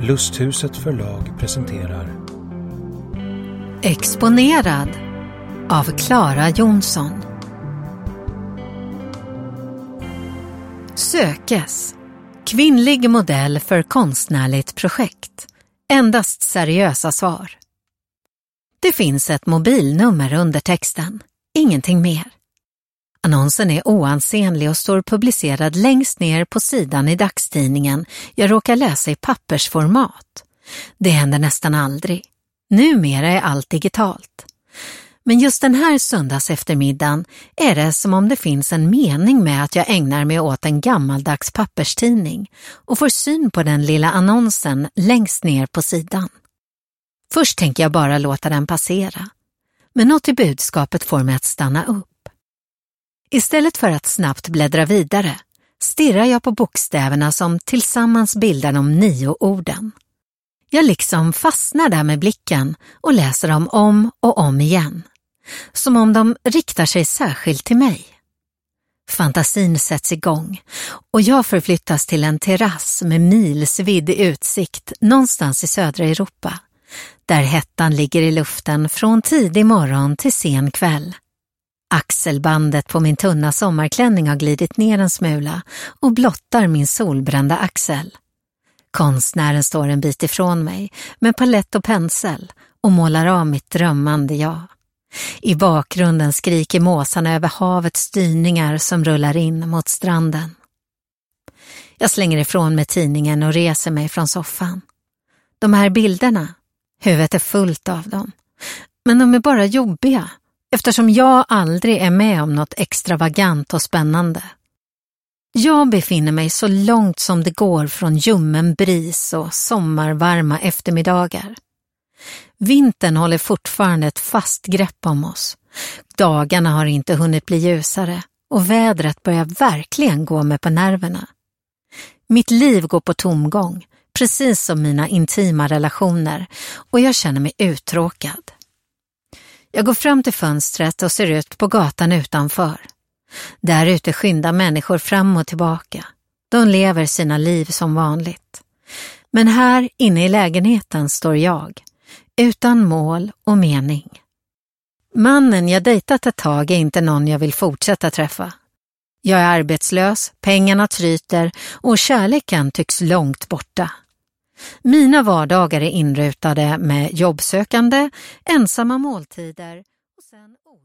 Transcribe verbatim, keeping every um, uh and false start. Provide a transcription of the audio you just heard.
Lusthuset förlag presenterar Exponerad av Clara Jonsson. Sökes. Kvinnlig modell för konstnärligt projekt. Endast seriösa svar. Det finns ett mobilnummer under texten. Ingenting mer. Annonsen är oansenlig och står publicerad längst ner på sidan i dagstidningen. Jag råkar läsa i pappersformat. Det händer nästan aldrig. Numera är allt digitalt. Men just den här söndags eftermiddagen är det som om det finns en mening med att jag ägnar mig åt en gammaldags papperstidning och får syn på den lilla annonsen längst ner på sidan. Först tänker jag bara låta den passera. Men något i budskapet får mig att stanna upp. Istället för att snabbt bläddra vidare stirrar jag på bokstäverna som tillsammans bildar de nio orden. Jag liksom fastnar där med blicken och läser dem om och om igen. Som om de riktar sig särskilt till mig. Fantasin sätts igång och jag förflyttas till en terrass med milsvid utsikt någonstans i södra Europa. Där hettan ligger i luften från tidig morgon till sen kväll. Axelbandet på min tunna sommarklänning har glidit ner en smula och blottar min solbrända axel. Konstnären står en bit ifrån mig med palett och pensel och målar av mitt drömmande jag. I bakgrunden skriker måsarna över havets dyningar som rullar in mot stranden. Jag slänger ifrån mig tidningen och reser mig från soffan. De här bilderna, huvudet är fullt av dem. Men de är bara jobbiga eftersom jag aldrig är med om något extravagant och spännande. Jag befinner mig så långt som det går från ljummen bris och sommarvarma eftermiddagar. Vintern håller fortfarande ett fast grepp om oss. Dagarna har inte hunnit bli ljusare och vädret börjar verkligen gå mig på nerverna. Mitt liv går på tomgång, precis som mina intima relationer, och jag känner mig uttråkad. Jag går fram till fönstret och ser ut på gatan utanför. Där ute skyndar människor fram och tillbaka. De lever sina liv som vanligt. Men här inne i lägenheten står jag, utan mål och mening. Mannen jag dejtat ett tag är inte någon jag vill fortsätta träffa. Jag är arbetslös, pengarna tryter och kärleken tycks långt borta. Mina vardagar är inrutade med jobbsökande, ensamma måltider och sen